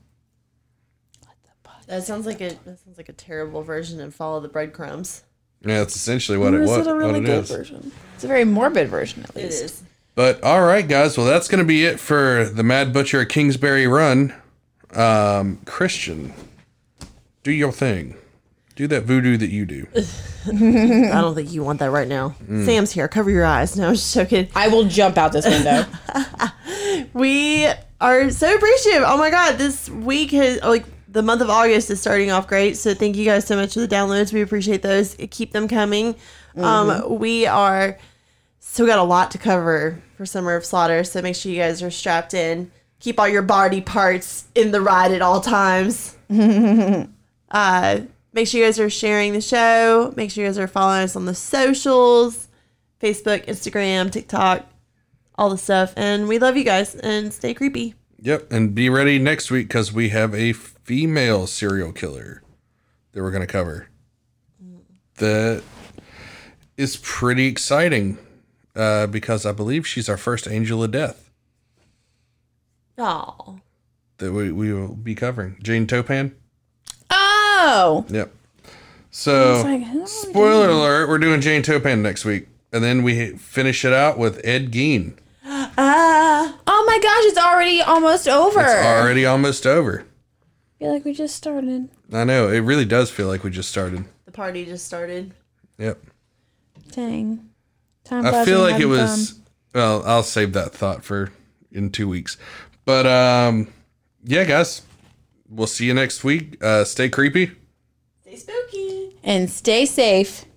That sounds like a that sounds like a terrible version of Follow the Breadcrumbs. Yeah, that's essentially what it Or is was. it a really what it good is. version? It's a very morbid version, at It least. is. But all right, guys. Well, that's going to be it for the Mad Butcher of Kingsbury Run. Um, Christian, do your thing. Do that voodoo that you do. I don't think you want that right now. Sam's here. Cover your eyes. No, I'm just joking. I will jump out this window. We are so appreciative. Oh my god, this week has like the month of August is starting off great. So thank you guys so much for the downloads. We appreciate those. Keep them coming. Um, we are still got a lot to cover for Summer of Slaughter. So make sure you guys are strapped in. Keep all your body parts in the ride at all times. uh, make sure you guys are sharing the show. Make sure you guys are following us on the socials, Facebook, Instagram, TikTok, all the stuff. And we love you guys, and stay creepy. Yep, and be ready next week because we have a female serial killer that we're going to cover. That is pretty exciting uh, because I believe she's our first Angel of Death Oh. that we, we will be covering. Jane Topan. Oh. Yep. So, like, who are we spoiler alert, we're doing Jane Topan next week. And then we finish it out with Ed Gein. Ah. Oh my gosh, it's already almost over. It's already almost over. I feel like we just started. I know. It really does feel like we just started. The party just started. Yep. Dang. Time I flies feel when like it you're having was. fun. Well, I'll save that thought for in two weeks. But um, yeah, guys, we'll see you next week. Uh, stay creepy. Stay spooky. And stay safe.